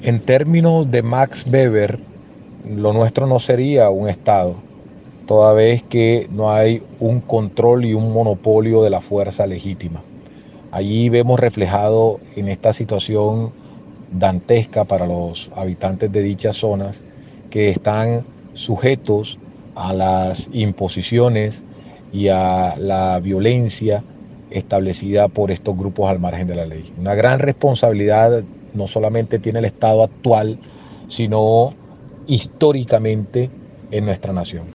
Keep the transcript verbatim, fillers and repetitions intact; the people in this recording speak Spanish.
En términos de Max Weber, lo nuestro no sería un Estado, toda vez que no hay un control y un monopolio de la fuerza legítima. Allí vemos reflejado en esta situación dantesca para los habitantes de dichas zonas que están sujetos a las imposiciones y a la violencia establecida por estos grupos al margen de la ley. Una gran responsabilidad no solamente tiene el Estado actual, sino históricamente en nuestra nación.